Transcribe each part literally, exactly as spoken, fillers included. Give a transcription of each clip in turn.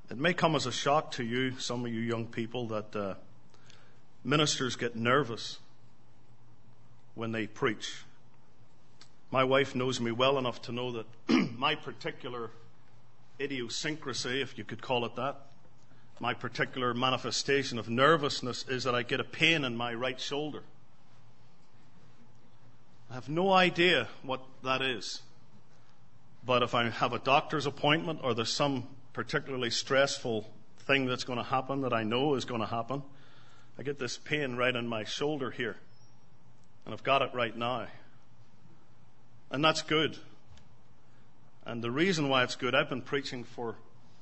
It may come as a shock to you, some of you young people, that uh, ministers get nervous when they preach. My wife knows me well enough to know that my particular idiosyncrasy, if you could call it that, my particular manifestation of nervousness is that I get a pain in my right shoulder. I have no idea what that is. But if I have a doctor's appointment or there's some particularly stressful thing that's going to happen that I know is going to happen, I get this pain right in my shoulder here. And I've got it right now. And that's good. And the reason why it's good, I've been preaching for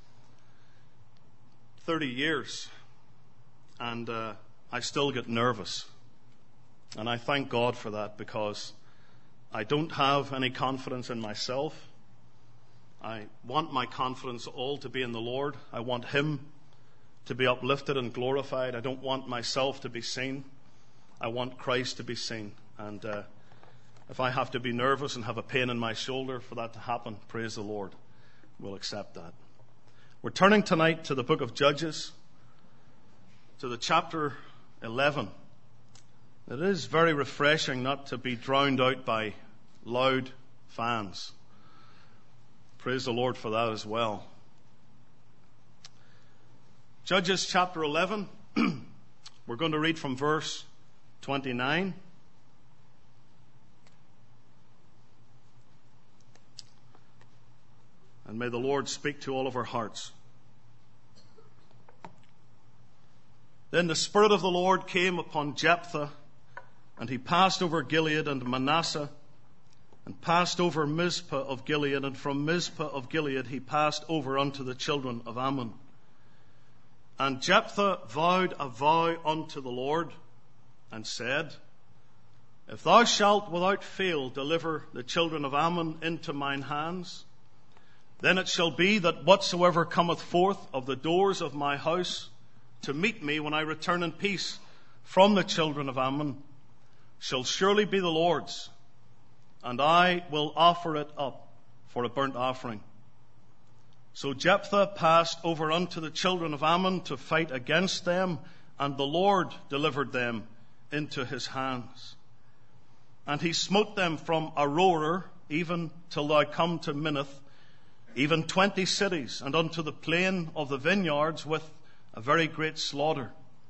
thirty years. And uh, I still get nervous. And I thank God for that, because I don't have any confidence in myself. I want my confidence all to be in the Lord. I want Him to be uplifted and glorified. I don't want myself to be seen. I want Christ to be seen. And uh, if I have to be nervous and have a pain in my shoulder for that to happen, praise the Lord. We'll accept that. We're turning tonight to the book of Judges, to the chapter eleven. It is very refreshing not to be drowned out by loud fans. Praise the Lord for that as well. Judges chapter eleven. We're going to read from verse twenty-nine. And may the Lord speak to all of our hearts. Then the Spirit of the Lord came upon Jephthah, and he passed over Gilead and Manasseh, and passed over Mizpah of Gilead, and from Mizpah of Gilead he passed over unto the children of Ammon. And Jephthah vowed a vow unto the Lord, and said, If thou shalt without fail deliver the children of Ammon into mine hands, then it shall be that whatsoever cometh forth of the doors of my house to meet me when I return in peace from the children of Ammon shall surely be the Lord's, and I will offer it up for a burnt offering. So Jephthah passed over unto the children of Ammon to fight against them, and the Lord delivered them into his hands. And he smote them from Aroer even till thou come to Minnith, even twenty cities, and unto the plain of the vineyards with a very great slaughter.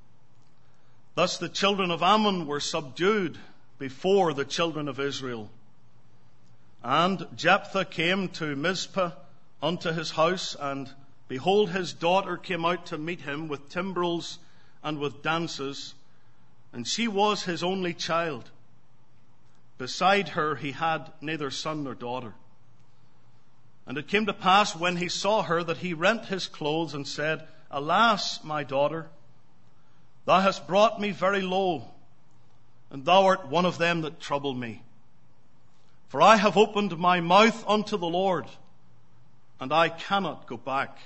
Thus the children of Ammon were subdued before the children of Israel. And Jephthah came to Mizpah unto his house, and behold, his daughter came out to meet him with timbrels and with dances, and she was his only child. Beside her he had neither son nor daughter. And it came to pass, when he saw her, that he rent his clothes and said, Alas, my daughter, thou hast brought me very low, and thou art one of them that trouble me. For I have opened my mouth unto the Lord, and I cannot go back.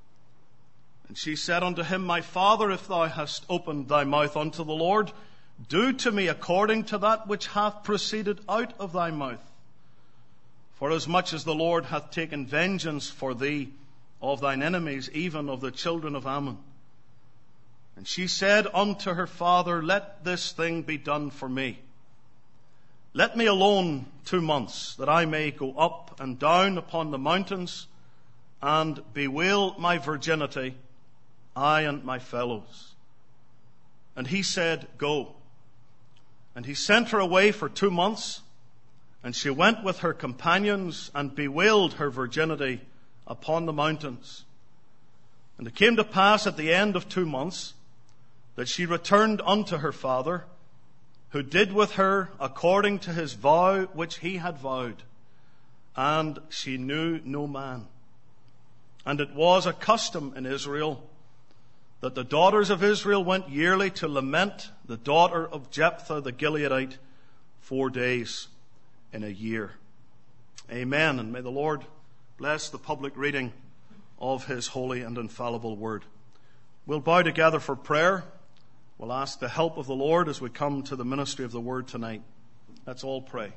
And she said unto him, My father, if thou hast opened thy mouth unto the Lord, do to me according to that which hath proceeded out of thy mouth. For as much as the Lord hath taken vengeance for thee of thine enemies, even of the children of Ammon. And she said unto her father, Let this thing be done for me. Let me alone two months, that I may go up and down upon the mountains, and bewail my virginity, I and my fellows. And he said, Go. And he sent her away for two months, and she went with her companions and bewailed her virginity upon the mountains. And it came to pass at the end of two months that she returned unto her father, who did with her according to his vow which he had vowed. And she knew no man. And it was a custom in Israel that the daughters of Israel went yearly to lament the daughter of Jephthah the Gileadite four days in a year. Amen. And may the Lord bless the public reading of his holy and infallible word. We'll bow together for prayer. We'll ask the help of the Lord as we come to the ministry of the word tonight. Let's all pray.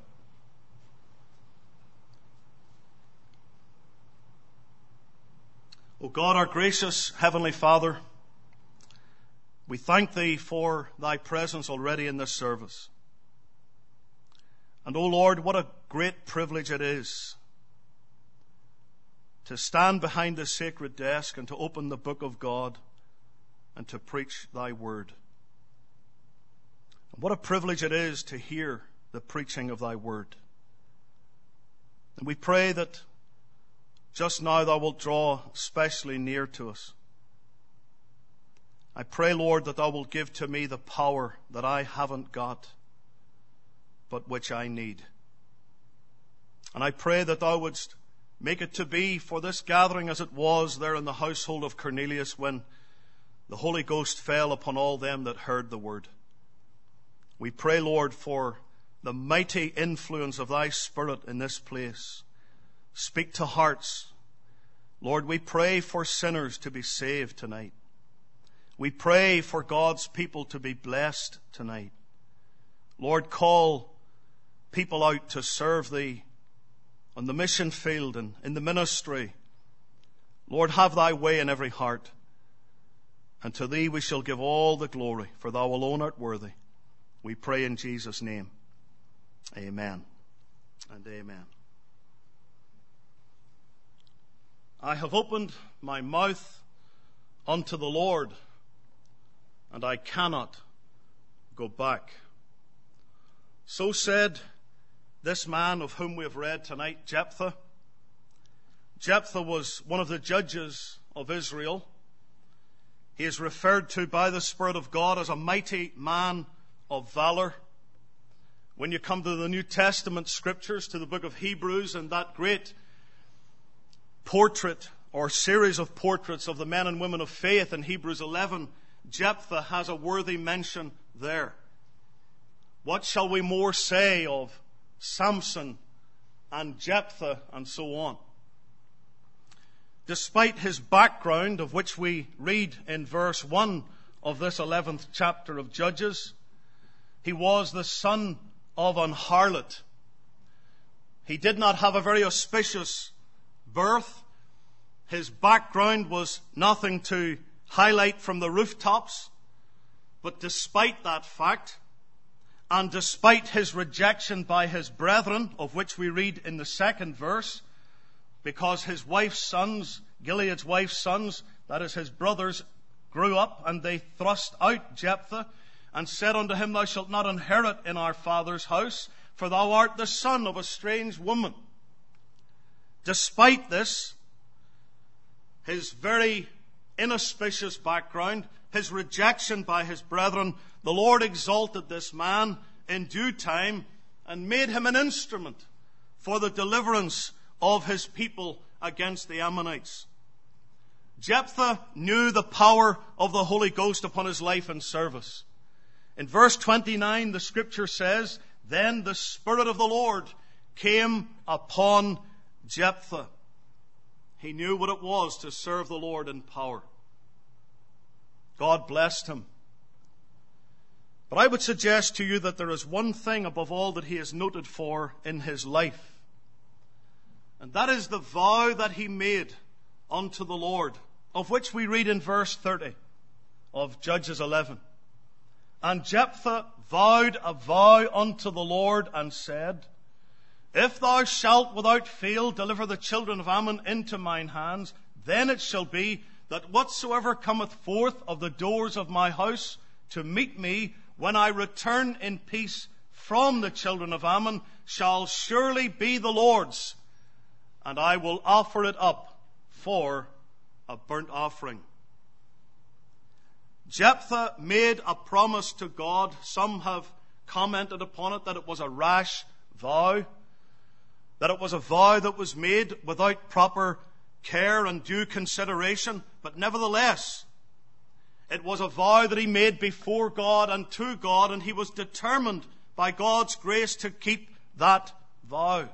O God, our gracious Heavenly Father, we thank Thee for Thy presence already in this service. And, O Lord, what a great privilege it is to stand behind this sacred desk and to open the book of God and to preach Thy word. And what a privilege it is to hear the preaching of Thy word. And we pray that just now Thou wilt draw specially near to us. I pray, Lord, that Thou wilt give to me the power that I haven't got, but which I need. And I pray that Thou wouldst make it to be for this gathering as it was there in the household of Cornelius when the Holy Ghost fell upon all them that heard the word. We pray, Lord, for the mighty influence of Thy Spirit in this place. Speak to hearts. Lord, we pray for sinners to be saved tonight. We pray for God's people to be blessed tonight. Lord, call people out to serve Thee on the mission field and in the ministry. Lord, have Thy way in every heart. And to Thee we shall give all the glory, for Thou alone art worthy. We pray in Jesus' name. Amen and amen. I have opened my mouth unto the Lord, and I cannot go back. So said this man of whom we have read tonight, Jephthah. Jephthah was one of the judges of Israel. He is referred to by the Spirit of God as a mighty man of valor. When you come to the New Testament scriptures, to the book of Hebrews, and that great portrait or series of portraits of the men and women of faith in Hebrews eleven, Jephthah has a worthy mention there. What shall we more say of Samson and Jephthah and so on? Despite his background, of which we read in verse one of this eleventh chapter of Judges, he was the son of an harlot. He did not have a very auspicious birth. His background was nothing to highlight from the rooftops. But despite that fact, and despite his rejection by his brethren, of which we read in the second verse, because his wife's sons, Gilead's wife's sons, that is his brothers, grew up and they thrust out Jephthah and said unto him, Thou shalt not inherit in our father's house, for thou art the son of a strange woman. Despite this, his very inauspicious background, his rejection by his brethren, the Lord exalted this man in due time and made him an instrument for the deliverance of his people against the Ammonites. Jephthah knew the power of the Holy Ghost upon his life and service. In verse twenty-nine, the scripture says, Then the Spirit of the Lord came upon Jephthah. He knew what it was to serve the Lord in power. God blessed him. But I would suggest to you that there is one thing above all that he is noted for in his life. And that is the vow that he made unto the Lord, of which we read in verse thirty of Judges eleven. And Jephthah vowed a vow unto the Lord and said, If thou shalt without fail deliver the children of Ammon into mine hands, then it shall be that whatsoever cometh forth of the doors of my house to meet me when I return in peace from the children of Ammon shall surely be the Lord's, and I will offer it up for a burnt offering. Jephthah made a promise to God. Some have commented upon it that it was a rash vow, that it was a vow that was made without proper care and due consideration. But nevertheless, it was a vow that he made before God and to God, and he was determined by God's grace to keep that vow.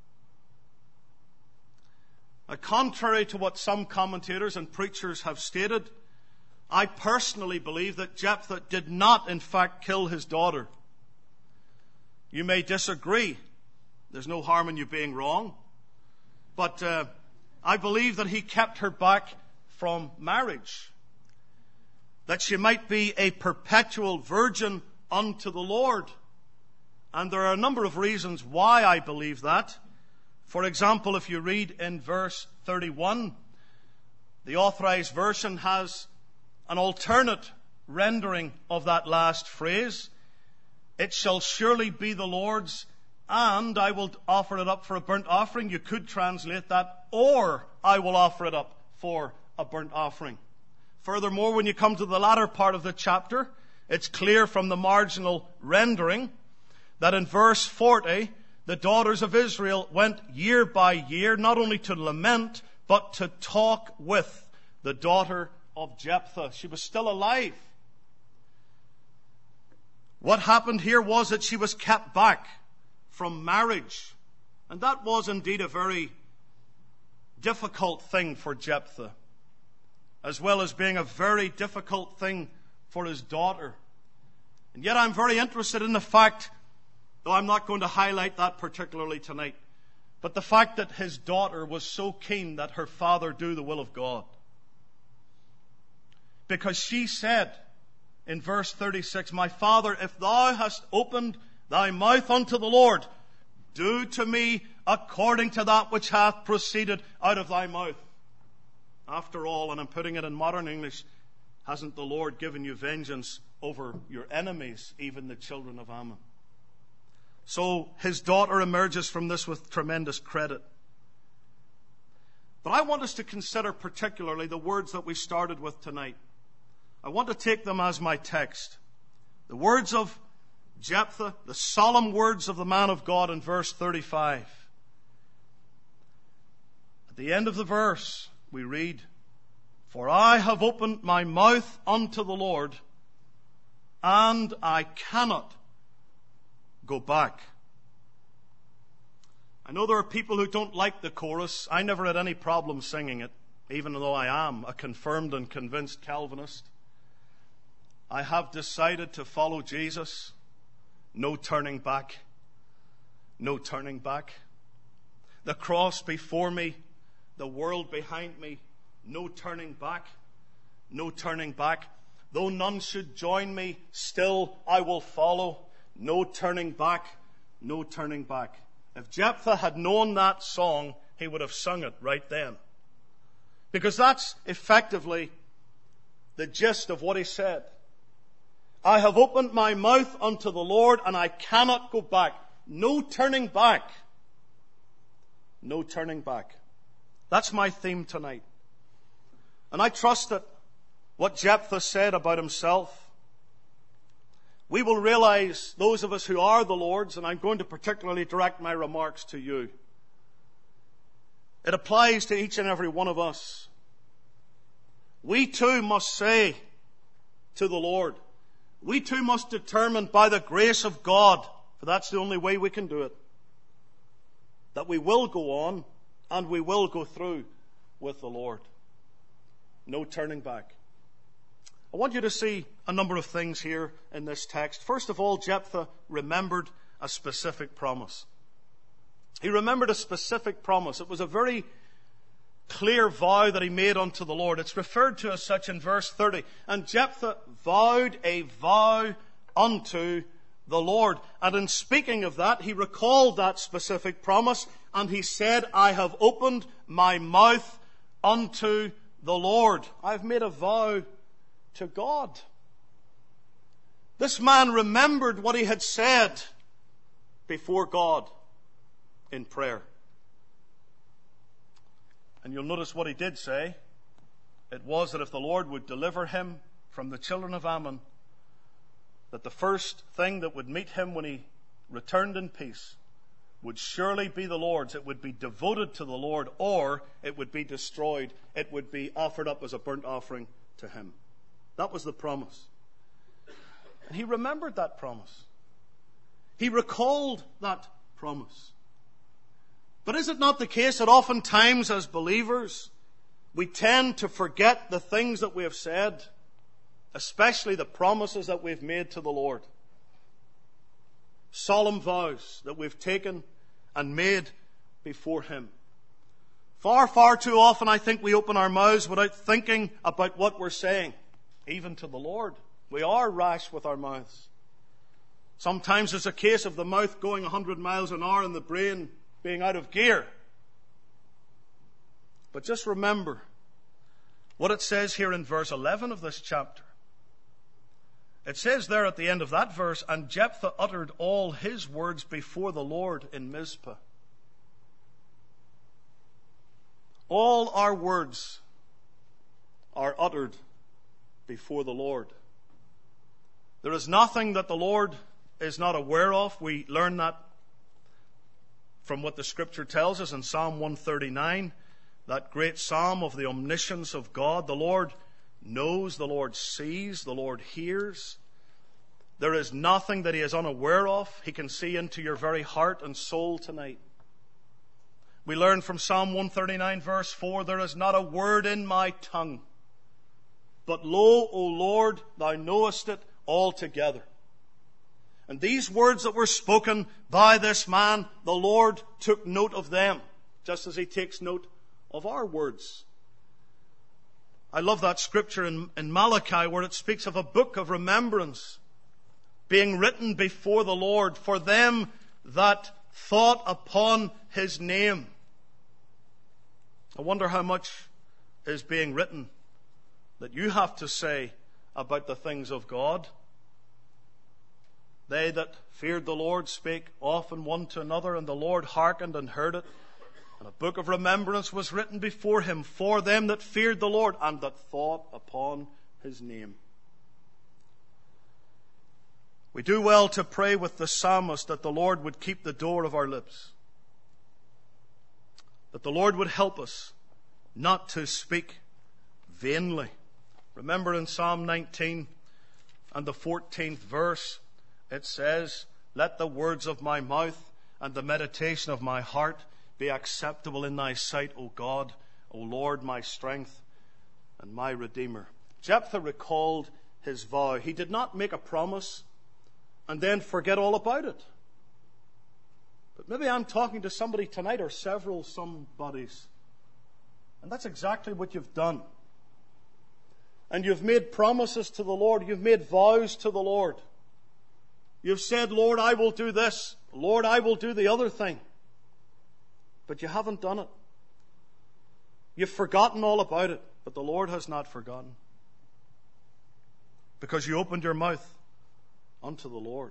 Now, contrary to what some commentators and preachers have stated, I personally believe that Jephthah did not, in fact, kill his daughter. You may disagree. There's no harm in you being wrong. But uh, I believe that he kept her back from marriage, that she might be a perpetual virgin unto the Lord. And there are a number of reasons why I believe that. For example, if you read in verse thirty-one, the Authorized Version has an alternate rendering of that last phrase. It shall surely be the Lord's, and I will offer it up for a burnt offering. You could translate that, or I will offer it up for a burnt offering. Furthermore, when you come to the latter part of the chapter, it's clear from the marginal rendering that in verse forty, the daughters of Israel went year by year, not only to lament, but to talk with the daughter of Jephthah. She was still alive. What happened here was that she was kept back from marriage. And that was indeed a very difficult thing for Jephthah, as well as being a very difficult thing for his daughter. And yet I'm very interested in the fact, though I'm not going to highlight that particularly tonight, but the fact that his daughter was so keen that her father do the will of God. Because she said in verse thirty-six, my father, if thou hast opened thy mouth unto the Lord, do to me according to that which hath proceeded out of thy mouth. After all, and I'm putting it in modern English, hasn't the Lord given you vengeance over your enemies, even the children of Ammon? So his daughter emerges from this with tremendous credit. But I want us to consider particularly the words that we started with tonight. I want to take them as my text. The words of Jephthah, the solemn words of the man of God in verse thirty-five. At the end of the verse, we read, for I have opened my mouth unto the Lord, and I cannot go back. I know there are people who don't like the chorus. I never had any problem singing it, even though I am a confirmed and convinced Calvinist. I have decided to follow Jesus. No turning back. No turning back. The cross before me, the world behind me. No turning back. No turning back. Though none should join me, still I will follow. No turning back. No turning back. If Jephthah had known that song, he would have sung it right then. Because that's effectively the gist of what he said. I have opened my mouth unto the Lord, and I cannot go back. No turning back. No turning back. That's my theme tonight. And I trust that what Jephthah said about himself, we will realize, those of us who are the Lord's, and I'm going to particularly direct my remarks to you. It applies to each and every one of us. We too must say to the Lord, we too must determine by the grace of God, for that's the only way we can do it, that we will go on and we will go through with the Lord. No turning back. I want you to see a number of things here in this text. First of all, Jephthah remembered a specific promise. He remembered a specific promise. It was a very clear vow that he made unto the Lord. It's referred to as such in verse thirty. And Jephthah vowed a vow unto the Lord. And in speaking of that, he recalled that specific promise, and he said, I have opened my mouth unto the Lord. I've made a vow to God. This man remembered what he had said before God in prayer. And you'll notice what he did say. It was that if the Lord would deliver him from the children of Ammon, that the first thing that would meet him when he returned in peace would surely be the Lord's. It would be devoted to the Lord, or it would be destroyed. It would be offered up as a burnt offering to him. That was the promise. And he remembered that promise. He recalled that promise. But is it not the case that oftentimes as believers, we tend to forget the things that we have said, especially the promises that we've made to the Lord? Solemn vows that we've taken and made before Him. Far, far too often I think we open our mouths without thinking about what we're saying, even to the Lord. We are rash with our mouths. Sometimes it's a case of the mouth going one hundred miles an hour and the brain being out of gear. But just remember what it says here in verse eleven of this chapter. It says there at the end of that verse, and Jephthah uttered all his words before the Lord in Mizpah. All our words are uttered before the Lord. There is nothing that the Lord is not aware of. We learn that from what the Scripture tells us in Psalm one thirty-nine, that great psalm of the omniscience of God. The Lord knows, the Lord sees, the Lord hears. There is nothing that He is unaware of. He can see into your very heart and soul tonight. We learn from Psalm one thirty-nine verse four, there is not a word in my tongue, but lo, O Lord, thou knowest it altogether. And these words that were spoken by this man, the Lord took note of them, just as He takes note of our words. I love that scripture in, in Malachi where it speaks of a book of remembrance being written before the Lord for them that thought upon His name. I wonder how much is being written that you have to say about the things of God. They that feared the Lord spake often one to another, and the Lord hearkened and heard it. And a book of remembrance was written before Him for them that feared the Lord and that thought upon His name. We do well to pray with the psalmist that the Lord would keep the door of our lips, that the Lord would help us not to speak vainly. Remember in Psalm nineteen and the fourteenth verse, it says, let the words of my mouth and the meditation of my heart be acceptable in thy sight, O God, O Lord, my strength and my Redeemer. Jephthah recalled his vow. He did not make a promise and then forget all about it. But maybe I'm talking to somebody tonight, or several somebodies, and that's exactly what you've done. And you've made promises to the Lord. You've made vows to the Lord. You've said, Lord, I will do this. Lord, I will do the other thing. But you haven't done it. You've forgotten all about it. But the Lord has not forgotten. Because you opened your mouth unto the Lord.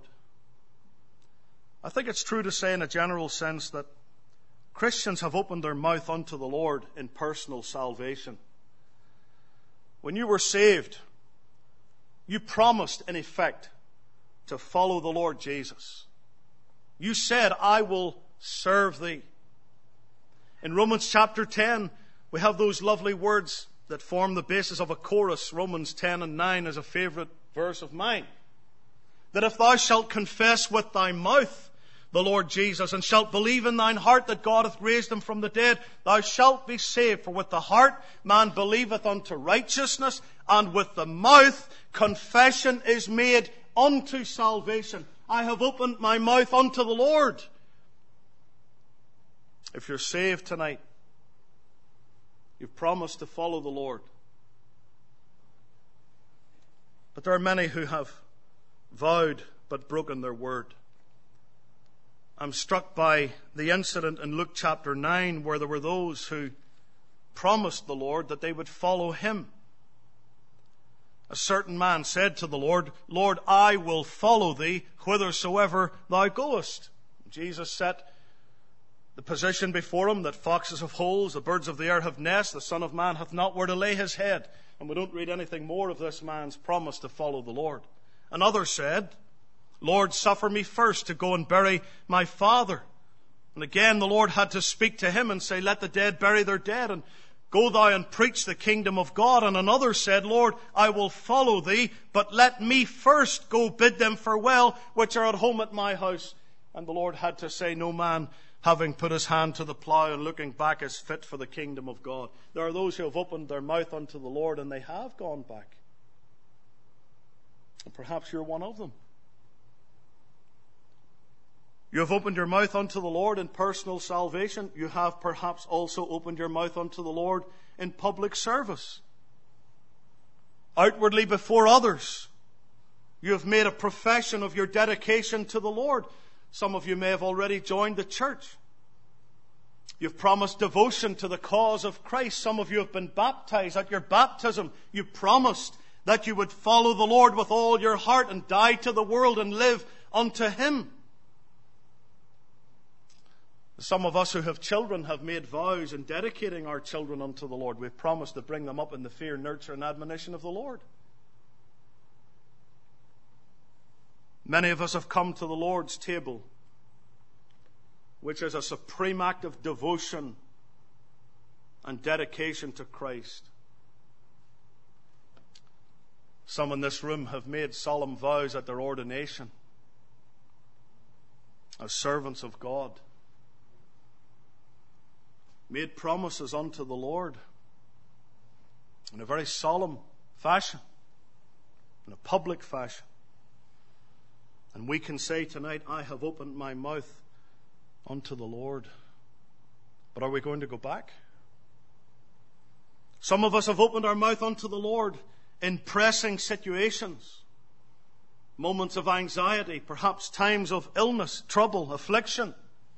I think it's true to say in a general sense that Christians have opened their mouth unto the Lord in personal salvation. When you were saved, you promised, in effect, to follow the Lord Jesus. You said, I will serve thee. In Romans chapter ten, we have those lovely words that form the basis of a chorus. Romans ten and nine is a favorite verse of mine. That if thou shalt confess with thy mouth the Lord Jesus, and shalt believe in thine heart that God hath raised him from the dead, thou shalt be saved. For with the heart man believeth unto righteousness, and with the mouth confession is made unto salvation. I have opened my mouth unto the Lord. If you're saved tonight, you've promised to follow the Lord. But there are many who have vowed but broken their word. I'm struck by the incident in Luke chapter nine where there were those who promised the Lord that they would follow him. A certain man said to the Lord, Lord, I will follow thee whithersoever thou goest. Jesus set the position before him that foxes have holes, the birds of the air have nests, the Son of Man hath not where to lay his head. And we don't read anything more of this man's promise to follow the Lord. Another said, Lord, suffer me first to go and bury my father. And again the Lord had to speak to him and say, let the dead bury their dead, and go thou and preach the kingdom of God. And another said, Lord, I will follow thee, but let me first go bid them farewell, which are at home at my house. And the Lord had to say, no man having put his hand to the plough and looking back is fit for the kingdom of God. There are those who have opened their mouth unto the Lord and they have gone back. And perhaps you're one of them. You have opened your mouth unto the Lord in personal salvation. You have perhaps also opened your mouth unto the Lord in public service. Outwardly before others, you have made a profession of your dedication to the Lord. Some of you may have already joined the church. You've promised devotion to the cause of Christ. Some of you have been baptized. At your baptism, you promised that you would follow the Lord with all your heart and die to the world and live unto Him. Some of us who have children have made vows in dedicating our children unto the Lord. We've promised to bring them up in the fear, nurture, and admonition of the Lord. Many of us have come to the Lord's table, which is a supreme act of devotion and dedication to Christ. Some in this room have made solemn vows at their ordination as servants of God. Made promises unto the Lord in a very solemn fashion, in a public fashion. And we can say tonight, I have opened my mouth unto the Lord. But are we going to go back? Some of us have opened our mouth unto the Lord in pressing situations, moments of anxiety, perhaps times of illness, trouble, affliction.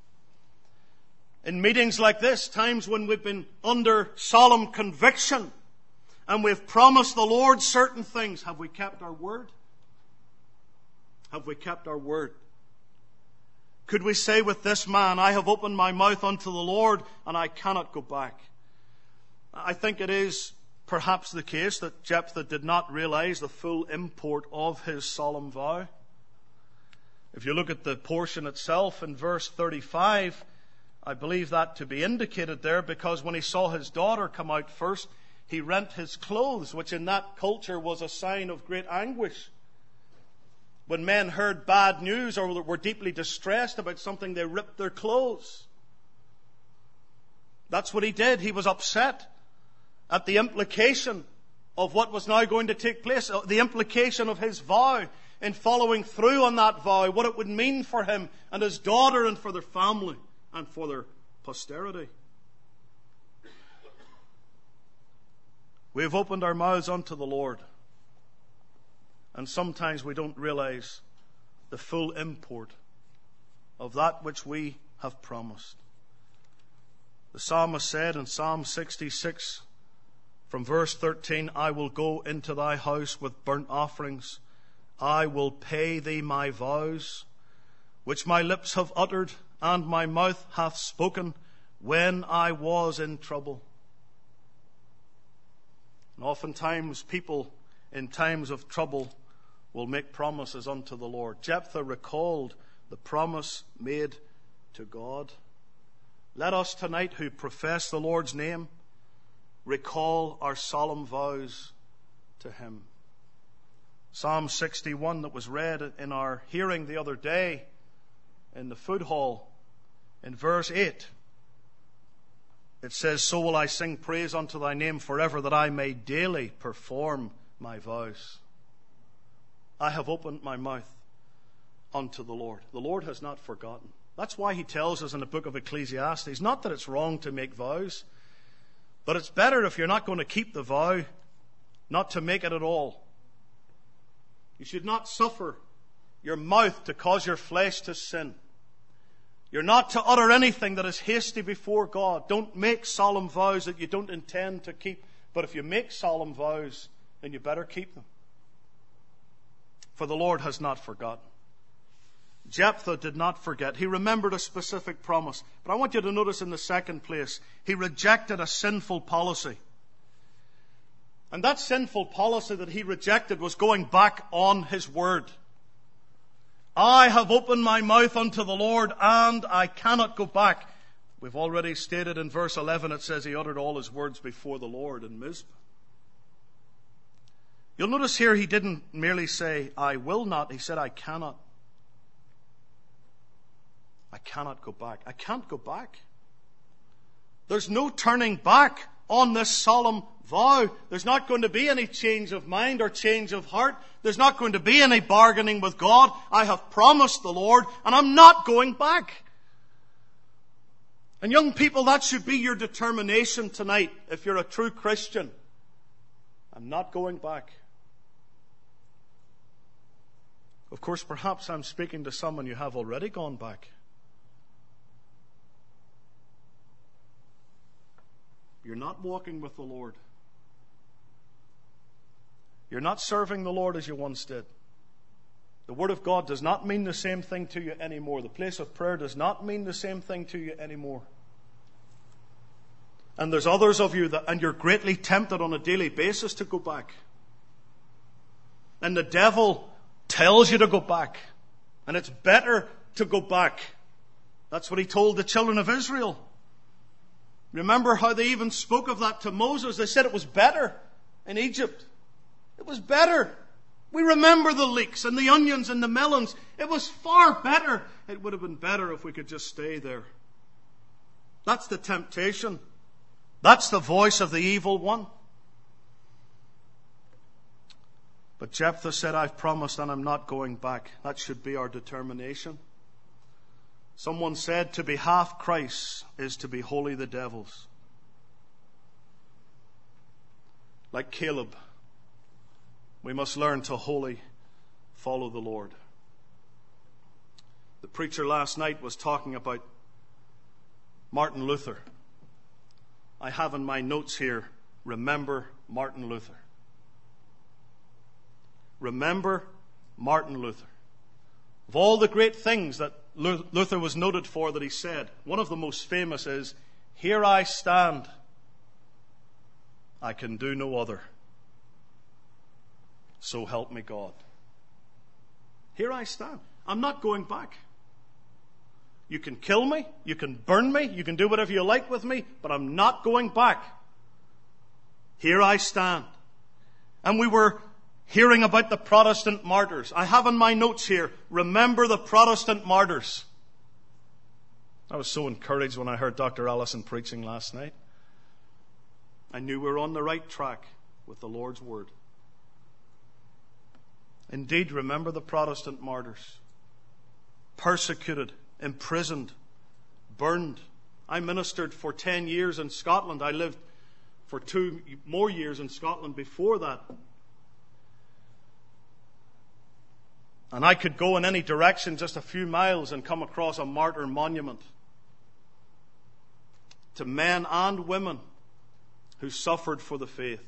In meetings like this, times when we've been under solemn conviction and we've promised the Lord certain things. Have we kept our word? Have we kept our word? Could we say with this man, I have opened my mouth unto the Lord and I cannot go back? I think it is perhaps the case that Jephthah did not realize the full import of his solemn vow. If you look at the portion itself in verse thirty-five, I believe that to be indicated there, because when he saw his daughter come out first, he rent his clothes, which in that culture was a sign of great anguish. When men heard bad news or were deeply distressed about something, they ripped their clothes. That's what he did. He was upset at the implication of what was now going to take place, the implication of his vow, in following through on that vow, what it would mean for him and his daughter and for their family and for their posterity. We have opened our mouths unto the Lord, and sometimes we don't realize the full import of that which we have promised. The psalmist said in Psalm sixty-six, from verse thirteen, I will go into thy house with burnt offerings. I will pay thee my vows, which my lips have uttered, and my mouth hath spoken when I was in trouble. And oftentimes people in times of trouble will make promises unto the Lord. Jephthah recalled the promise made to God. Let us tonight, who profess the Lord's name, recall our solemn vows to Him. Psalm sixty-one that was read in our hearing the other day in the food hall, in verse eight, it says, so will I sing praise unto thy name forever, that I may daily perform my vows. I have opened my mouth unto the Lord. The Lord has not forgotten. That's why He tells us in the book of Ecclesiastes, not that it's wrong to make vows, but it's better, if you're not going to keep the vow, not to make it at all. You should not suffer your mouth to cause your flesh to sin. You're not to utter anything that is hasty before God. Don't make solemn vows that you don't intend to keep. But if you make solemn vows, then you better keep them. For the Lord has not forgotten. Jephthah did not forget. He remembered a specific promise. But I want you to notice in the second place, he rejected a sinful policy. And that sinful policy that he rejected was going back on his word. I have opened my mouth unto the Lord, and I cannot go back. We've already stated in verse eleven, it says he uttered all his words before the Lord in Mizpah. You'll notice here he didn't merely say, I will not. He said, I cannot. I cannot go back. I can't go back. There's no turning back on this solemn vow. There's not going to be any change of mind or change of heart. There's not going to be any bargaining with God. I have promised the Lord, and I'm not going back. And young people, that should be your determination tonight if you're a true Christian. I'm not going back. Of course, perhaps I'm speaking to someone you have already gone back. You're not walking with the Lord. You're not serving the Lord as you once did. The Word of God does not mean the same thing to you anymore. The place of prayer does not mean the same thing to you anymore. And there's others of you that, and you're greatly tempted on a daily basis to go back. And the devil tells you to go back. And it's better to go back. That's what he told the children of Israel. Remember how they even spoke of that to Moses. They said it was better in Egypt. It was better. We remember the leeks and the onions and the melons. It was far better. It would have been better if we could just stay there. That's the temptation. That's the voice of the evil one. But Jephthah said, I've promised and I'm not going back. That should be our determination. Someone said, to be half Christ is to be wholly the devil's. Like Caleb, we must learn to wholly follow the Lord. The preacher last night was talking about Martin Luther. I have in my notes here, remember Martin Luther. Remember Martin Luther. Of all the great things that Luther was noted for that he said, one of the most famous is, here I stand, I can do no other. So help me God. Here I stand. I'm not going back. You can kill me, you can burn me, you can do whatever you like with me, but I'm not going back. Here I stand. And we were hearing about the Protestant martyrs. I have in my notes here, remember the Protestant martyrs. I was so encouraged when I heard Doctor Allison preaching last night. I knew we were on the right track with the Lord's Word. Indeed, remember the Protestant martyrs. Persecuted, imprisoned, burned. I ministered for ten years in Scotland. I lived for two more years in Scotland before that. And I could go in any direction just a few miles and come across a martyr monument to men and women who suffered for the faith.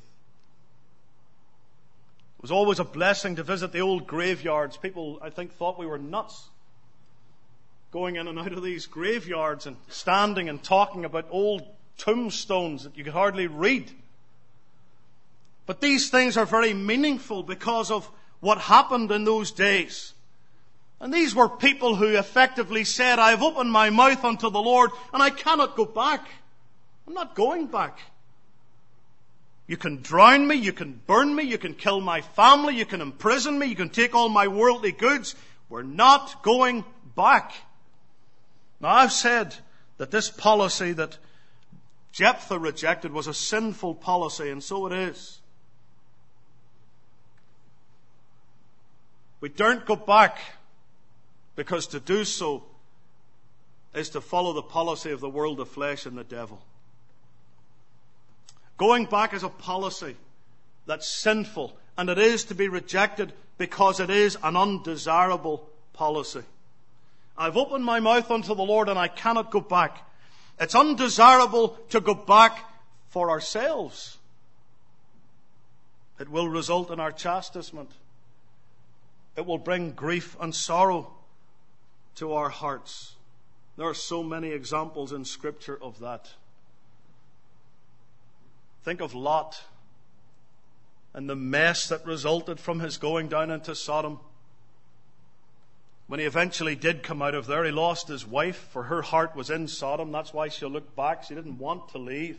It was always a blessing to visit the old graveyards. People, I think, thought we were nuts going in and out of these graveyards and standing and talking about old tombstones that you could hardly read. But these things are very meaningful because of what happened in those days. And these were people who effectively said, I have opened my mouth unto the Lord and I cannot go back. I'm not going back. You can drown me, you can burn me, you can kill my family, you can imprison me, you can take all my worldly goods. We're not going back. Now, I've said that this policy that Jephthah rejected was a sinful policy, and so it is. We don't go back because to do so is to follow the policy of the world, the flesh, and the devil. Going back is a policy that's sinful, and it is to be rejected because it is an undesirable policy. I've opened my mouth unto the Lord and I cannot go back. It's undesirable to go back for ourselves. It will result in our chastisement. It will bring grief and sorrow to our hearts. There are so many examples in Scripture of that. Think of Lot and the mess that resulted from his going down into Sodom. When he eventually did come out of there, he lost his wife, for her heart was in Sodom. That's why she looked back. She didn't want to leave.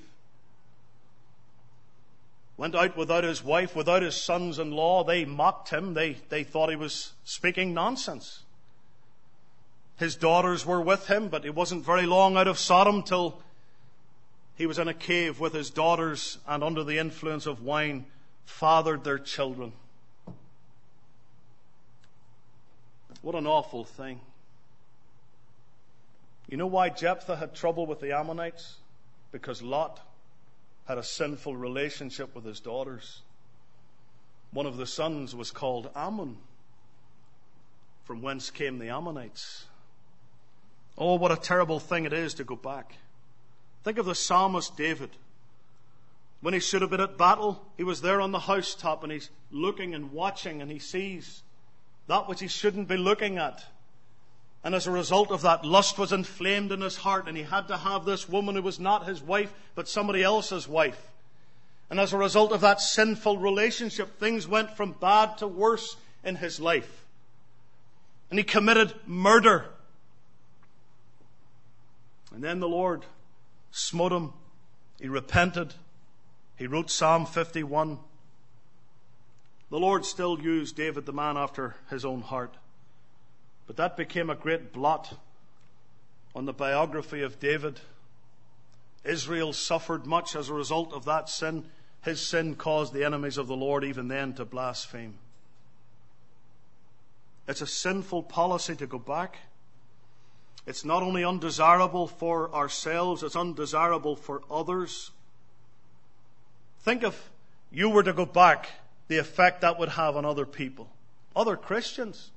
Went out without his wife, without his sons-in-law. They mocked him. They, they thought he was speaking nonsense. His daughters were with him, but he wasn't very long out of Sodom till he was in a cave with his daughters and under the influence of wine fathered their children. What an awful thing. You know why Jephthah had trouble with the Ammonites? Because Lot had a sinful relationship with his daughters. One of the sons was called Ammon, from whence came the Ammonites. Oh, what a terrible thing it is to go back. Think of the psalmist David. When he should have been at battle, he was there on the housetop and he's looking and watching and he sees that which he shouldn't be looking at. And as a result of that, lust was inflamed in his heart and he had to have this woman who was not his wife but somebody else's wife. And as a result of that sinful relationship, things went from bad to worse in his life. And he committed murder. And then the Lord smote him. He repented. He wrote Psalm fifty-one. The Lord still used David, the man after his own heart. But that became a great blot on the biography of David. Israel suffered much as a result of that sin. His sin caused the enemies of the Lord even then to blaspheme. It's a sinful policy to go back. It's not only undesirable for ourselves, it's undesirable for others. Think if you were to go back, the effect that would have on other people, other Christians.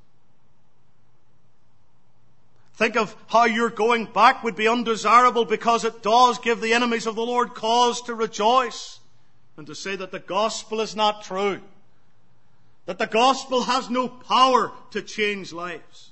Think of how your going back would be undesirable because it does give the enemies of the Lord cause to rejoice and to say that the gospel is not true, that the gospel has no power to change lives.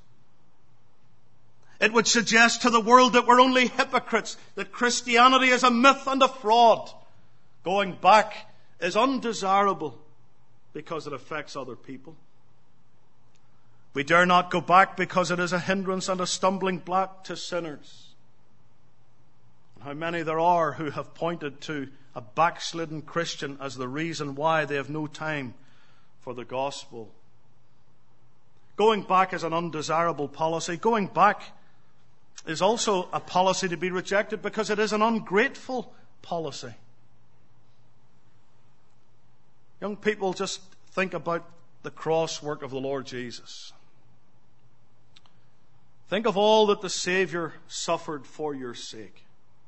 It would suggest to the world that we're only hypocrites, that Christianity is a myth and a fraud. Going back is undesirable because it affects other people. We dare not go back because it is a hindrance and a stumbling block to sinners. How many there are who have pointed to a backslidden Christian as the reason why they have no time for the gospel. Going back is an undesirable policy. Going back is also a policy to be rejected because it is an ungrateful policy. Young people, just think about the cross work of the Lord Jesus. Think of all that the Savior suffered for your sake.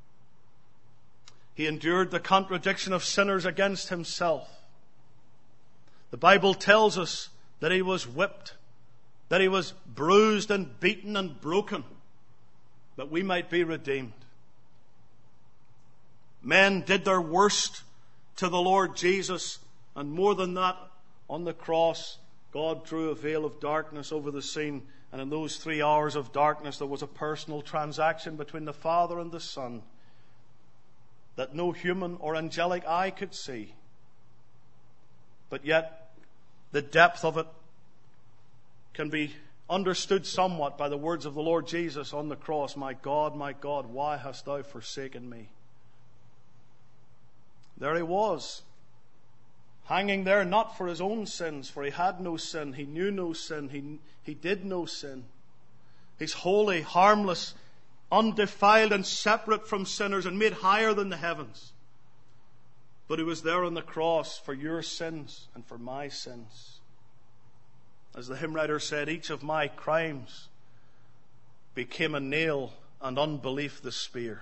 He endured the contradiction of sinners against himself. The Bible tells us that he was whipped, that he was bruised and beaten and broken, that we might be redeemed. Men did their worst to the Lord Jesus, and more than that, on the cross, God drew a veil of darkness over the scene, and in those three hours of darkness there was a personal transaction between the Father and the Son that no human or angelic eye could see. But yet, the depth of it can be understood somewhat by the words of the Lord Jesus on the cross. My God, my God, why hast thou forsaken me? There he was, hanging there not for his own sins, for he had no sin, he knew no sin, he, he did no sin. He's holy, harmless, undefiled and separate from sinners and made higher than the heavens. But he was there on the cross for your sins and for my sins. As the hymn writer said, each of my crimes became a nail and unbelief the spear.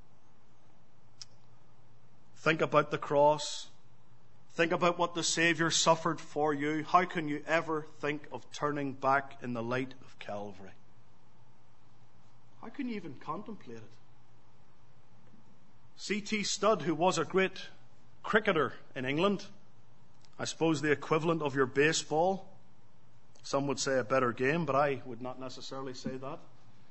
Think about the cross. Think about what the Savior suffered for you. How can you ever think of turning back in the light of Calvary? How can you even contemplate it? C T Studd, who was a great cricketer in England, I suppose the equivalent of your baseball. Some would say a better game, but I would not necessarily say that.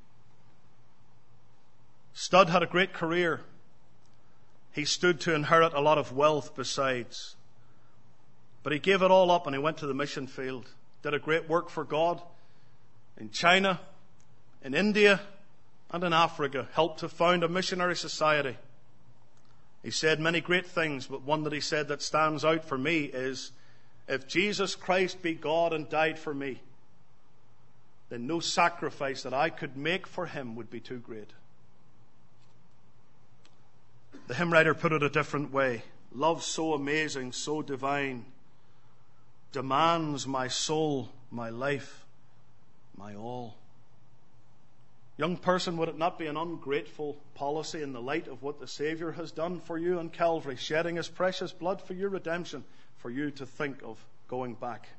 Studd had a great career. He stood to inherit a lot of wealth besides. But he gave it all up and he went to the mission field. Did a great work for God in China, in India, and in Africa. Helped to found a missionary society. He said many great things, but one that he said that stands out for me is, if Jesus Christ be God and died for me, then no sacrifice that I could make for him would be too great. The hymn writer put it a different way. Love so amazing, so divine, demands my soul, my life, my all. Young person, would it not be an ungrateful policy in the light of what the Savior has done for you on Calvary, shedding his precious blood for your redemption, for you to think of going back?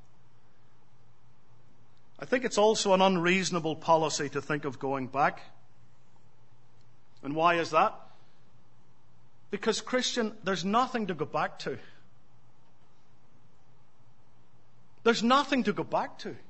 I think it's also an unreasonable policy to think of going back. And why is that? Because, Christian, there's nothing to go back to. There's nothing to go back to.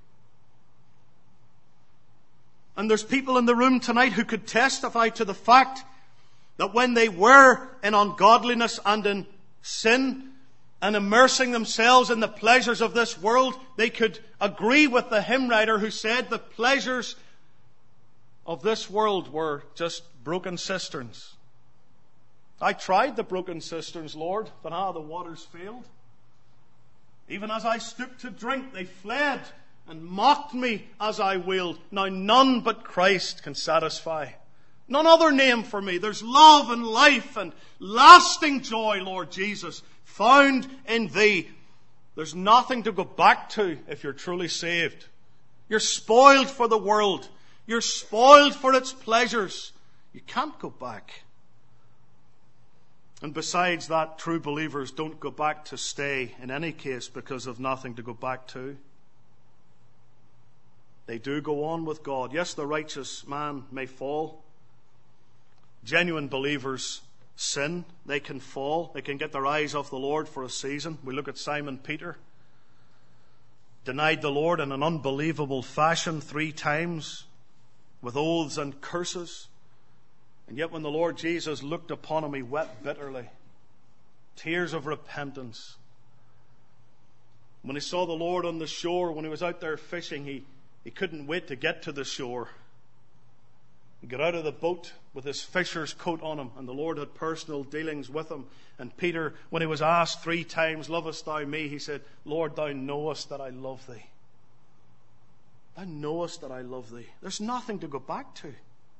And there's people in the room tonight who could testify to the fact that when they were in ungodliness and in sin and immersing themselves in the pleasures of this world, they could agree with the hymn writer who said the pleasures of this world were just broken cisterns. I tried the broken cisterns, Lord, but ah, the waters failed. Even as I stooped to drink, they fled and mocked me as I wailed. Now none but Christ can satisfy. None other name for me. There's love and life and lasting joy, Lord Jesus, found in Thee. There's nothing to go back to if you're truly saved. You're spoiled for the world. You're spoiled for its pleasures. You can't go back. And besides that, true believers don't go back to stay in any case because of nothing to go back to. They do go on with God. Yes, the righteous man may fall. Genuine believers sin. They can fall. They can get their eyes off the Lord for a season. We look at Simon Peter. Denied the Lord in an unbelievable fashion three times with oaths and curses. And yet when the Lord Jesus looked upon him, he wept bitterly. Tears of repentance. When he saw the Lord on the shore, when he was out there fishing, he, he couldn't wait to get to the shore. He got out of the boat with his fisher's coat on him, and the Lord had personal dealings with him. And Peter, when he was asked three times, "Lovest thou me?" he said, "Lord, thou knowest that I love thee. Thou knowest that I love thee." There's nothing to go back to.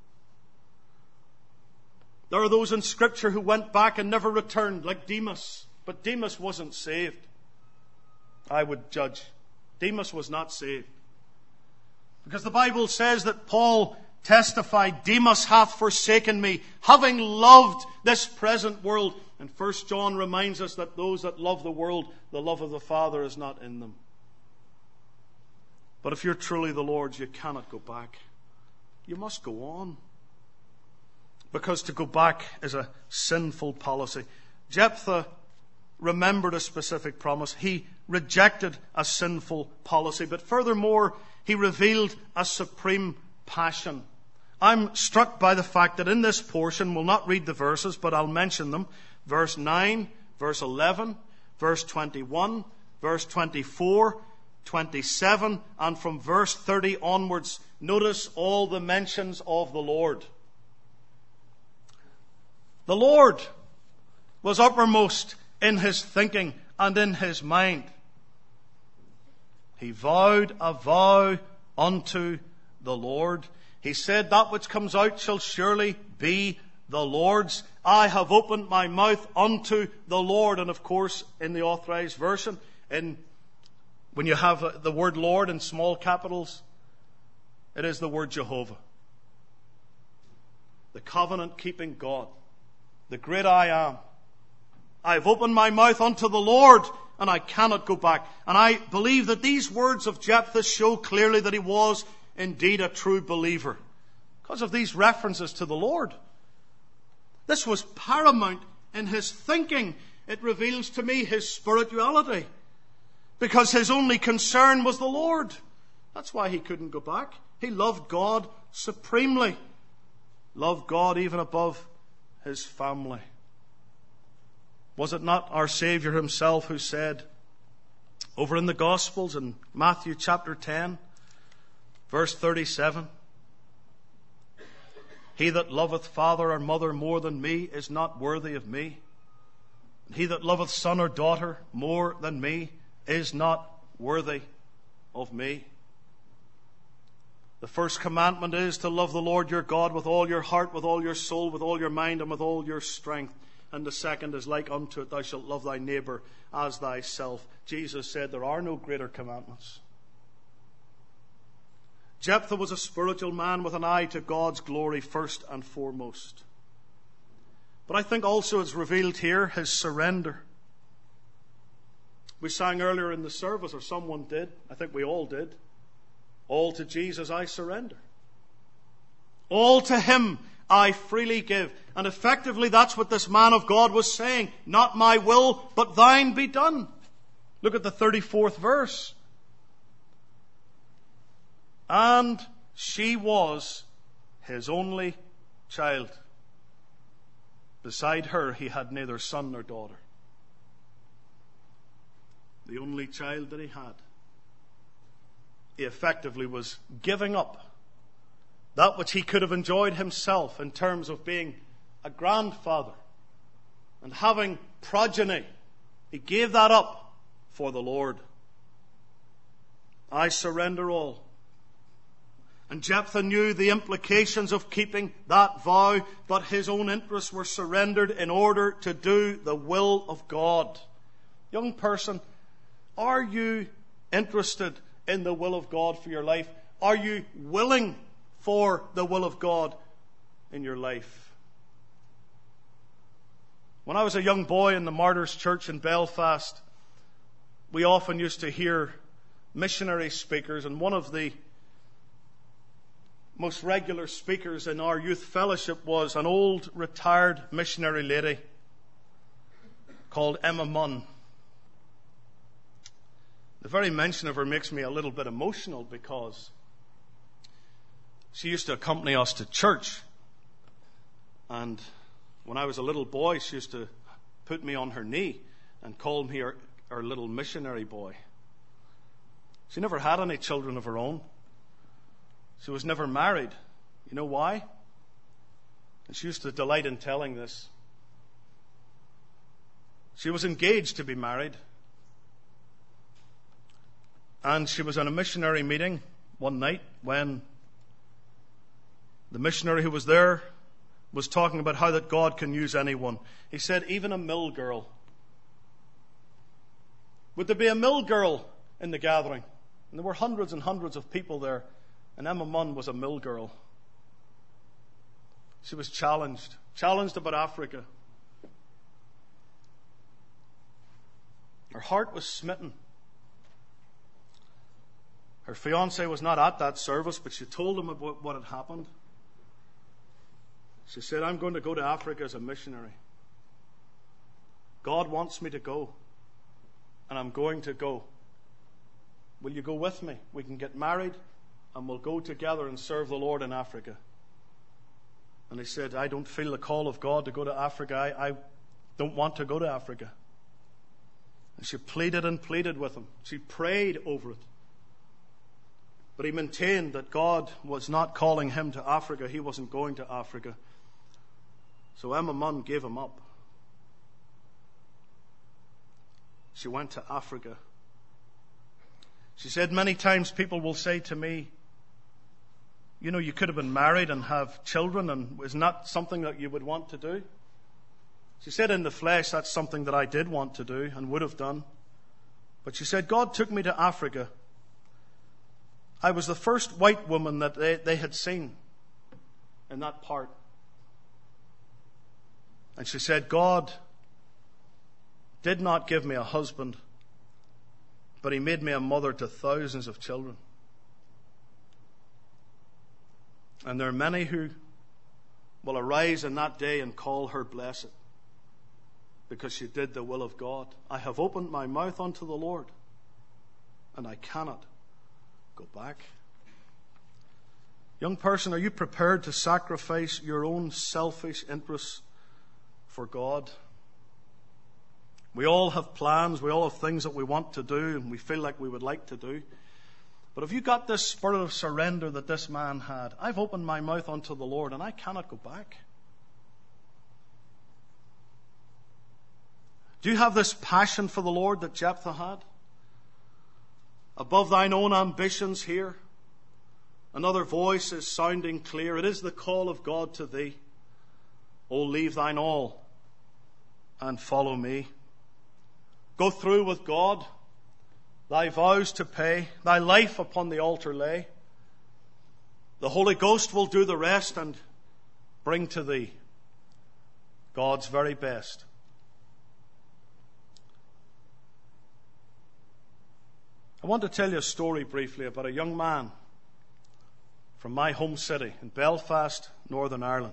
There are those in Scripture who went back and never returned, like Demas. But Demas wasn't saved. I would judge. Demas was not saved. Because the Bible says that Paul testified, "Demas hath forsaken me, having loved this present world." And First John reminds us that those that love the world, the love of the Father is not in them. But if you're truly the Lord's, you cannot go back. You must go on. Because to go back is a sinful policy. Jephthah remembered a specific promise. He rejected a sinful policy. But furthermore, he revealed a supreme passion. I'm struck by the fact that in this portion, we'll not read the verses, but I'll mention them. Verse nine, verse eleven, verse twenty-one, verse twenty-four, twenty-seven, and from verse thirty onwards, notice all the mentions of the Lord. The Lord was uppermost in his thinking and in his mind. He vowed a vow unto the Lord. He said, "That which comes out shall surely be the Lord's. I have opened my mouth unto the Lord." And of course, in the Authorized Version, in, when you have the word Lord in small capitals, it is the word Jehovah. The covenant-keeping God. The great I am. I have opened my mouth unto the Lord, and I cannot go back. And I believe that these words of Jephthah show clearly that he was indeed a true believer, because of these references to the Lord. This was paramount in his thinking. It reveals to me his spirituality, because his only concern was the Lord. That's why he couldn't go back. He loved God supremely. Loved God even above his family. Was it not our Savior himself who said, over in the Gospels in Matthew chapter ten, verse thirty-seven, "He that loveth father or mother more than me is not worthy of me. And he that loveth son or daughter more than me is not worthy of me." The first commandment is to love the Lord your God with all your heart, with all your soul, with all your mind, and with all your strength. and the second is like unto it, thou shalt love thy neighbor as thyself. Jesus said there are no greater commandments. Jephthah was a spiritual man with an eye to God's glory first and foremost. But I think also it's revealed here his surrender. We sang earlier in the service, or someone did, I think we all did, all to Jesus I surrender. All to him I freely give. And effectively that's what this man of God was saying. Not my will, but thine be done. Look at the thirty-fourth verse. And she was his only child. Beside her he had neither son nor daughter. The only child that he had. He effectively was giving up that which he could have enjoyed himself in terms of being a grandfather and having progeny. He gave that up for the Lord. I surrender all. And Jephthah knew the implications of keeping that vow, but his own interests were surrendered in order to do the will of God. Young person, are you interested in the will of God for your life? Are you willing for the will of God in your life? When I was a young boy in the Martyrs Church in Belfast, we often used to hear missionary speakers, and one of the most regular speakers in our youth fellowship was an old retired missionary lady called Emma Munn. The very mention of her makes me a little bit emotional because she used to accompany us to church. And when I was a little boy, she used to put me on her knee and call me her, her little missionary boy. She never had any children of her own. She was never married. You know why? And she used to delight in telling this. She was engaged to be married. And she was in a missionary meeting one night when the missionary who was there was talking about how that God can use anyone. He said, even a mill girl. Would there be a mill girl in the gathering? And there were hundreds and hundreds of people there. And Emma Munn was a mill girl. She was challenged. Challenged about Africa. Her heart was smitten. Her fiancé was not at that service, but she told him about what had happened. She said, I'm going to go to Africa as a missionary. God wants me to go. And I'm going to go. Will you go with me? We can get married and we'll go together and serve the Lord in Africa. And he said, I don't feel the call of God to go to Africa. I, I don't want to go to Africa. And she pleaded and pleaded with him. She prayed over it. But he maintained that God was not calling him to Africa. He wasn't going to Africa. So Emma Munn gave him up. She went to Africa. She said, many times people will say to me, you know, you could have been married and have children, and isn't that something that you would want to do? She said, in the flesh, that's something that I did want to do and would have done. But she said, God took me to Africa. I was the first white woman that they, they had seen in that part. And she said, God did not give me a husband, but he made me a mother to thousands of children. And there are many who will arise in that day and call her blessed, because she did the will of God. I have opened my mouth unto the Lord, and I cannot go back. Young person, are you prepared to sacrifice your own selfish interests for God? We all have plans, we all have things that we want to do and we feel like we would like to do. But have you got this spirit of surrender that this man had? I've opened my mouth unto the Lord and I cannot go back. Do you have this passion for the Lord that Jephthah had? Above thine own ambitions here, another voice is sounding clear. It is the call of God to thee. O leave thine all and follow me. Go through with God, thy vows to pay, thy life upon the altar lay. The Holy Ghost will do the rest and bring to thee God's very best. I want to tell you a story briefly about a young man from my home city in Belfast, Northern Ireland.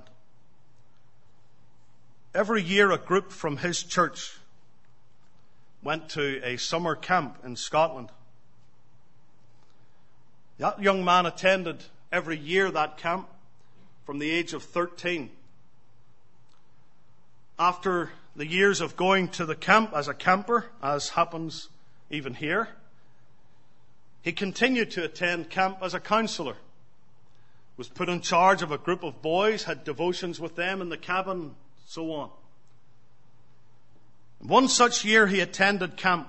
Every year a group from his church went to a summer camp in Scotland. That young man attended every year that camp from the age of thirteen. After the years of going to the camp as a camper, as happens even here, he continued to attend camp as a counselor, was put in charge of a group of boys, had devotions with them in the cabin, so on. One such year he attended camp,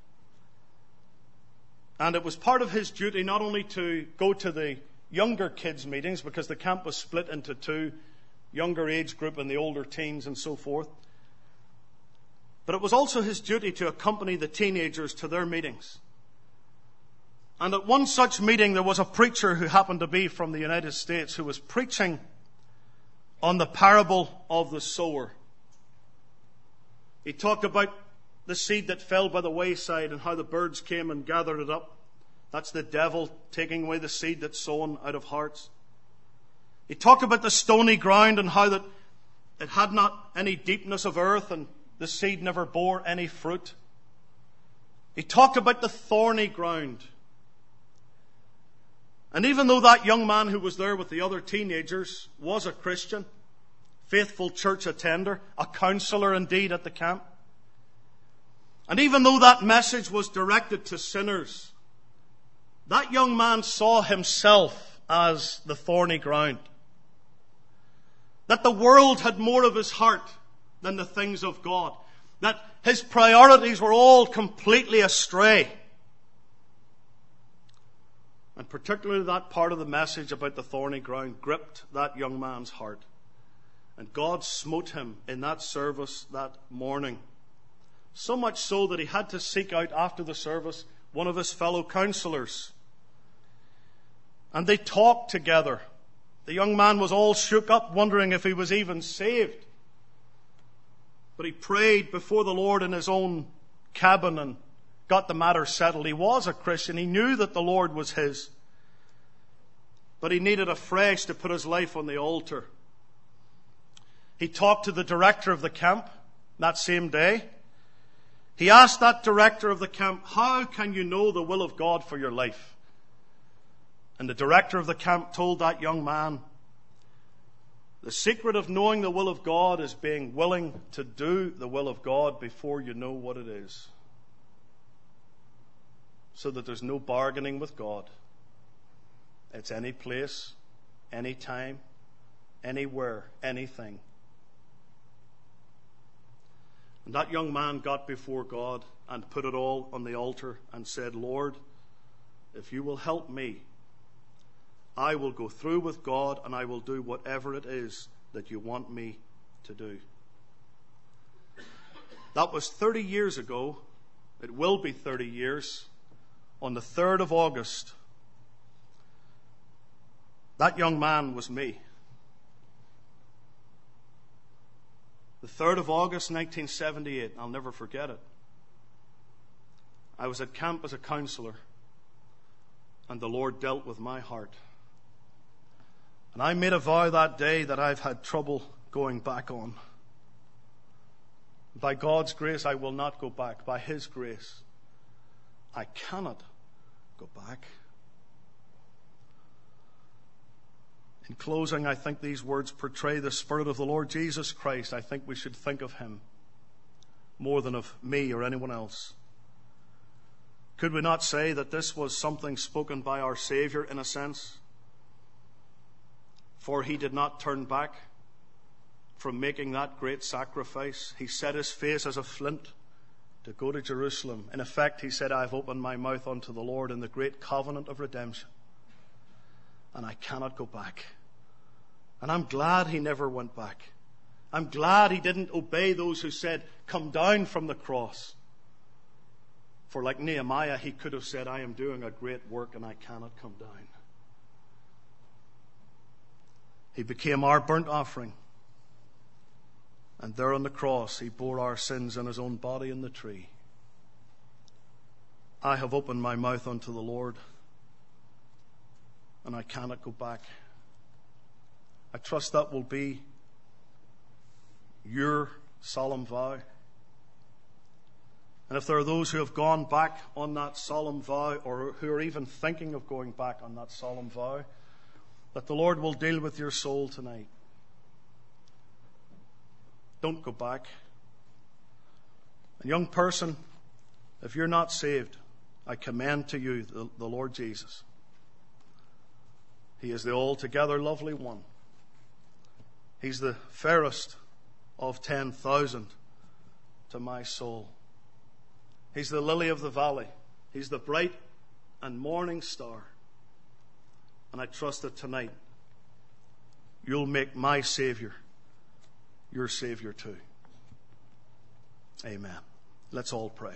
and it was part of his duty not only to go to the younger kids' meetings, because the camp was split into two, younger age group and the older teens and so forth, but it was also his duty to accompany the teenagers to their meetings. And at one such meeting, there was a preacher who happened to be from the United States who was preaching on the parable of the sower. He talked about the seed that fell by the wayside and how the birds came and gathered it up. That's the devil taking away the seed that's sown out of hearts. He talked about the stony ground and how that it had not any deepness of earth and the seed never bore any fruit. He talked about the thorny ground. And even though that young man who was there with the other teenagers was a Christian, faithful church attender, a counselor indeed at the camp, and even though that message was directed to sinners, that young man saw himself as the thorny ground. That the world had more of his heart than the things of God. That his priorities were all completely astray. And particularly that part of the message about the thorny ground gripped that young man's heart. And God smote him in that service that morning. So much so that he had to seek out after the service one of his fellow counselors. And they talked together. The young man was all shook up, wondering if he was even saved. But he prayed before the Lord in his own cabin and got the matter settled. He was a Christian. He knew that the Lord was his. But he needed afresh to put his life on the altar. He talked to the director of the camp that same day. He asked that director of the camp, "How can you know the will of God for your life?" And the director of the camp told that young man, "The secret of knowing the will of God is being willing to do the will of God before you know what it is. So that there's no bargaining with God. It's any place, any time, anywhere, anything." And that young man got before God and put it all on the altar and said, "Lord, if you will help me, I will go through with God and I will do whatever it is that you want me to do." That was thirty years ago. It will be thirty years. On the third of August, that young man was me. The third of August, nineteen seventy-eight. I'll never forget it. I was at camp as a counselor, and the Lord dealt with my heart. And I made a vow that day that I've had trouble going back on. By God's grace, I will not go back. By His grace, I cannot go back. In closing, I think these words portray the Spirit of the Lord Jesus Christ. I think we should think of Him more than of me or anyone else. Could we not say that this was something spoken by our Savior in a sense? For He did not turn back from making that great sacrifice. He set His face as a flint to go to Jerusalem. In effect, He said, "I've opened my mouth unto the Lord in the great covenant of redemption, and I cannot go back." And I'm glad He never went back. I'm glad he didn't obey those who said, come down from the cross. For like Nehemiah, he could have said, I am doing a great work and I cannot come down. He became our burnt offering. And there on the cross, he bore our sins in his own body in the tree. I have opened my mouth unto the Lord, and I cannot go back. I trust that will be your solemn vow. And if there are those who have gone back on that solemn vow, or who are even thinking of going back on that solemn vow, that the Lord will deal with your soul tonight. Don't go back. And young person, if you're not saved, I commend to you the, the Lord Jesus. He is the altogether lovely one. He's the fairest of ten thousand to my soul. He's the lily of the valley. He's the bright and morning star. And I trust that tonight you'll make my Savior your Savior too. Amen. Let's all pray.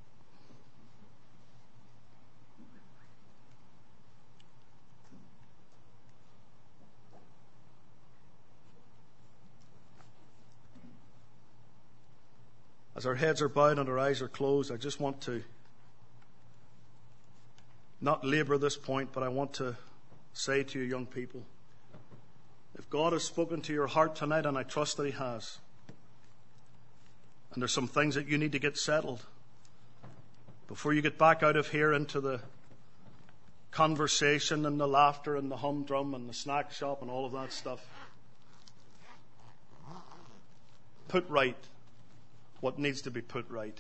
As our heads are bowed and our eyes are closed, I just want to not labor this point, but I want to say to you, young people, if God has spoken to your heart tonight, and I trust that He has, and there's some things that you need to get settled before you get back out of here into the conversation and the laughter and the humdrum and the snack shop and all of that stuff, put right what needs to be put right.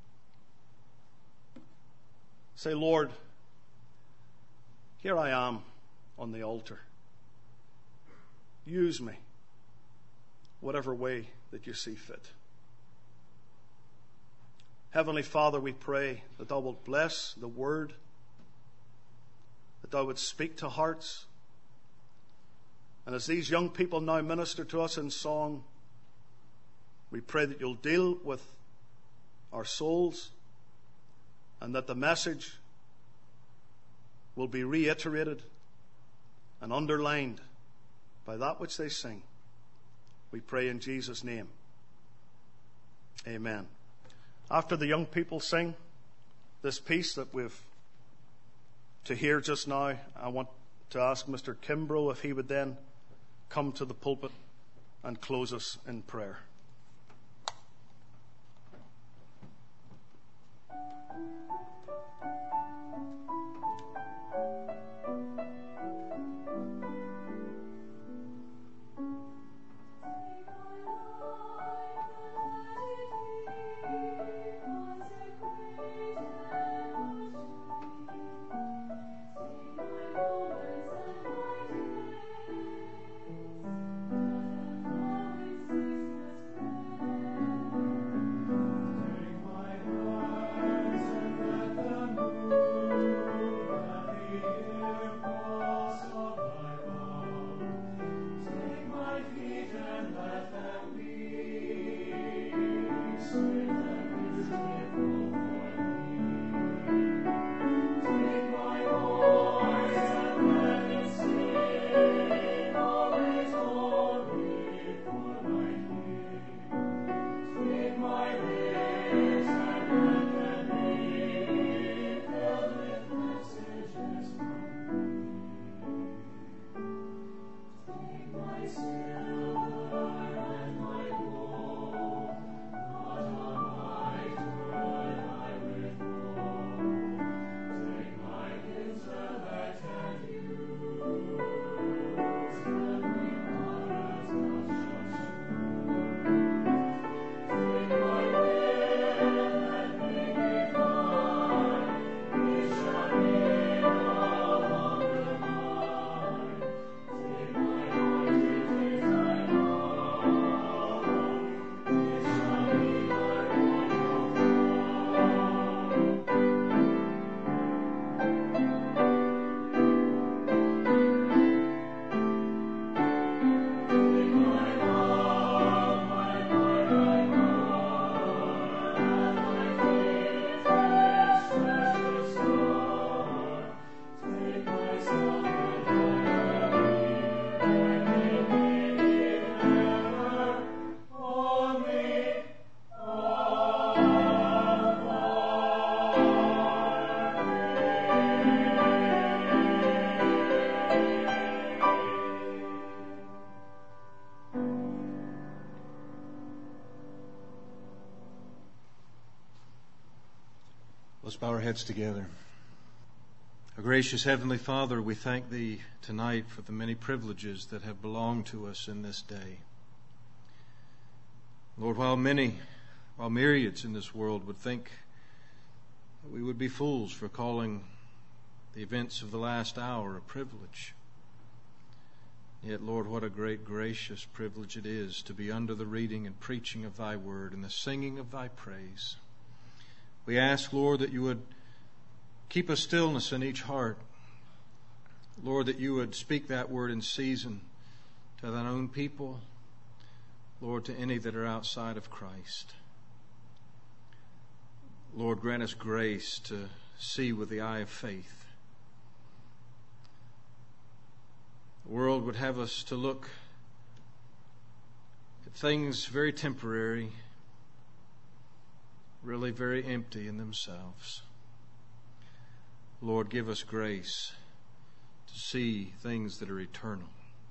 Say, Lord, here I am on the altar. Use me whatever way that you see fit. Heavenly Father, we pray that Thou wilt bless the word, that Thou would speak to hearts. And as these young people now minister to us in song, we pray that You'll deal with our souls, and that the message will be reiterated and underlined by that which they sing. We pray in Jesus' name. Amen. After the young people sing this piece that we've to hear just now, I want to ask Mister Kimbrough if he would then come to the pulpit and close us in prayer. Bow our heads together. Our gracious Heavenly Father, we thank Thee tonight for the many privileges that have belonged to us in this day. Lord, while many, while myriads in this world would think that we would be fools for calling the events of the last hour a privilege, yet, Lord, what a great gracious privilege it is to be under the reading and preaching of Thy Word and the singing of Thy praise. We ask, Lord, that You would keep a stillness in each heart. Lord, that You would speak that word in season to Thine own people. Lord, to any that are outside of Christ. Lord, grant us grace to see with the eye of faith. The world would have us to look at things very temporary, really very empty in themselves. Lord, give us grace to see things that are eternal.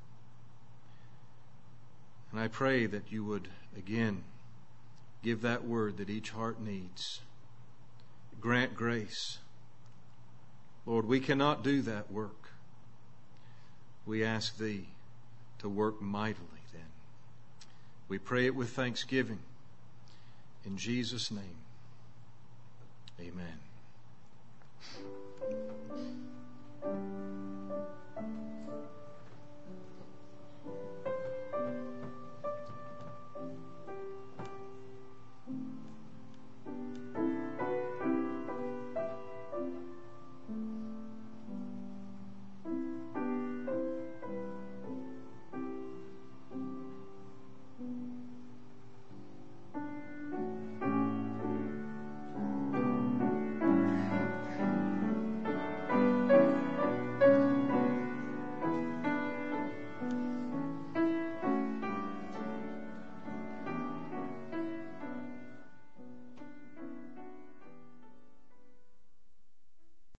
And I pray that You would again give that word that each heart needs. Grant grace. Lord, we cannot do that work. We ask Thee to work mightily then. We pray it with thanksgiving. In Jesus' name, amen.